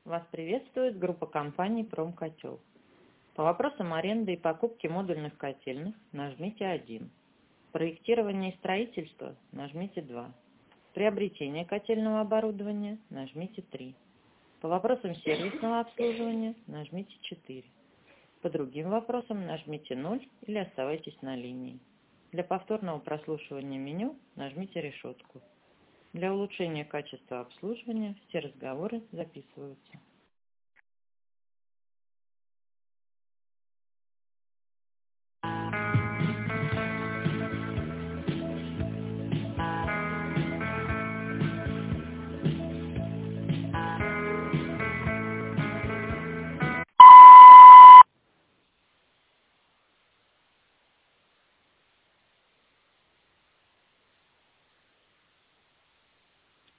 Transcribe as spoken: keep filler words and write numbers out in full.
Вас приветствует группа компаний «Промкотел». По вопросам аренды и покупки модульных котельных нажмите один. Проектирование и строительство нажмите два. Приобретение котельного оборудования нажмите три. По вопросам сервисного обслуживания нажмите четыре. По другим вопросам нажмите ноль или оставайтесь на линии. Для повторного прослушивания меню нажмите решетку. Для улучшения качества обслуживания все разговоры записываются.